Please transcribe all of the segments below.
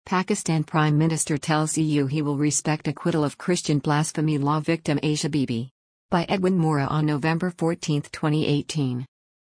Pakistan Prime Minister tells EU he will respect acquittal of Christian blasphemy law victim Asia Bibi. By Edwin Mora on November 14, 2018.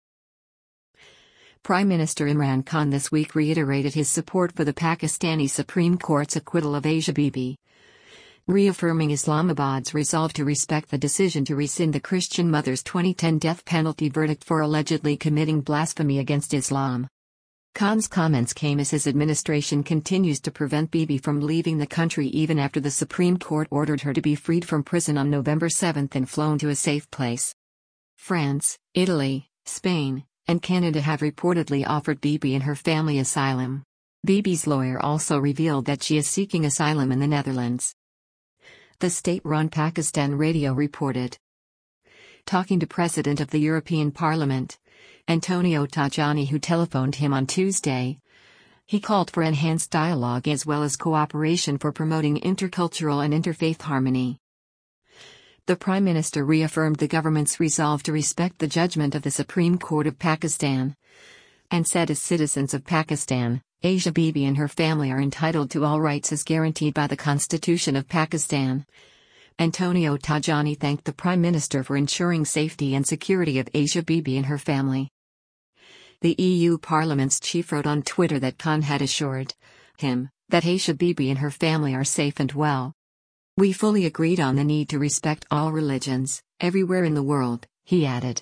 Prime Minister Imran Khan this week reiterated his support for the Pakistani Supreme Court's acquittal of Asia Bibi, reaffirming Islamabad's resolve to respect the decision to rescind the Christian mother's 2010 death penalty verdict for allegedly committing blasphemy against Islam. Khan's comments came as his administration continues to prevent Bibi from leaving the country even after the Supreme Court ordered her to be freed from prison on November 7 and flown to a safe place. France, Italy, Spain, and Canada have reportedly offered Bibi and her family asylum. Bibi's lawyer also revealed that she is seeking asylum in the Netherlands. The state-run Pakistan radio reported. Talking to President of the European Parliament, Antonio Tajani, who telephoned him on Tuesday, he called for enhanced dialogue as well as cooperation for promoting intercultural and interfaith harmony. The Prime Minister reaffirmed the government's resolve to respect the judgment of the Supreme Court of Pakistan, and said as citizens of Pakistan, Asia Bibi and her family are entitled to all rights as guaranteed by the Constitution of Pakistan. Antonio Tajani thanked the Prime Minister for ensuring safety and security of Asia Bibi and her family. The EU Parliament's chief wrote on Twitter that Khan had assured him that Asia Bibi and her family are safe and well. We fully agreed on the need to respect all religions, everywhere in the world, he added.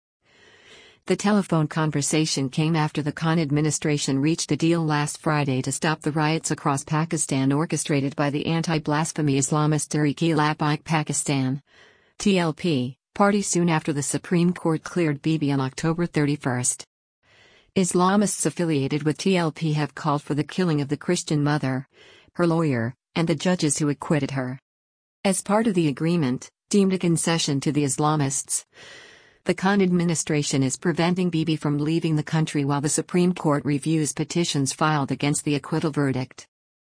The telephone conversation came after the Khan administration reached a deal last Friday to stop the riots across Pakistan orchestrated by the anti-blasphemy Islamist Tehreek-e-Labbaik Pakistan (TLP) party soon after the Supreme Court cleared Bibi on October 31. Islamists affiliated with TLP have called for the killing of the Christian mother, her lawyer, and the judges who acquitted her. As part of the agreement, deemed a concession to the Islamists, the Khan administration is preventing Bibi from leaving the country while the Supreme Court reviews petitions filed against the acquittal verdict.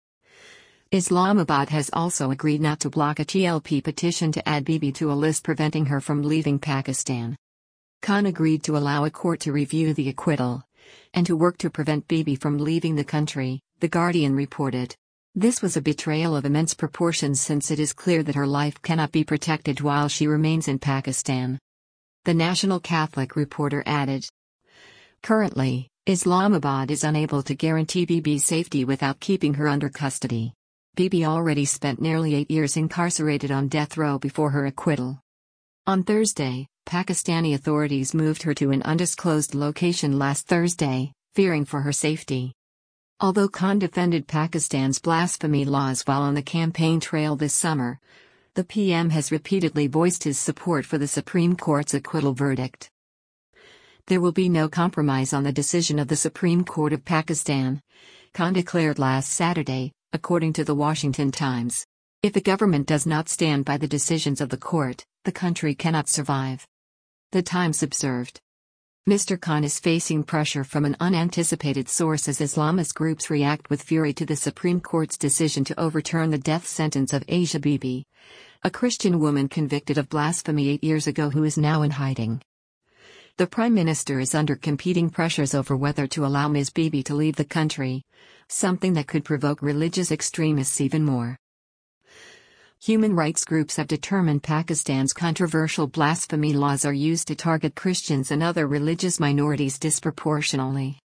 Islamabad has also agreed not to block a TLP petition to add Bibi to a list preventing her from leaving Pakistan. Khan agreed to allow a court to review the acquittal and to work to prevent Bibi from leaving the country, The Guardian reported. This was a betrayal of immense proportions since it is clear that her life cannot be protected while she remains in Pakistan. The National Catholic reporter added. Currently, Islamabad is unable to guarantee Bibi's safety without keeping her under custody. Bibi already spent nearly 8 years incarcerated on death row before her acquittal. On Thursday, Pakistani authorities moved her to an undisclosed location last Thursday, fearing for her safety. Although Khan defended Pakistan's blasphemy laws while on the campaign trail this summer, the PM has repeatedly voiced his support for the Supreme Court's acquittal verdict. There will be no compromise on the decision of the Supreme Court of Pakistan, Khan declared last Saturday, according to the Washington Times. If the government does not stand by the decisions of the court, the country cannot survive. The Times observed. Mr. Khan is facing pressure from an unanticipated source as Islamist groups react with fury to the Supreme Court's decision to overturn the death sentence of Asia Bibi, a Christian woman convicted of blasphemy 8 years ago who is now in hiding. The Prime Minister is under competing pressures over whether to allow Ms. Bibi to leave the country, something that could provoke religious extremists even more. Human rights groups have determined Pakistan's controversial blasphemy laws are used to target Christians and other religious minorities disproportionately.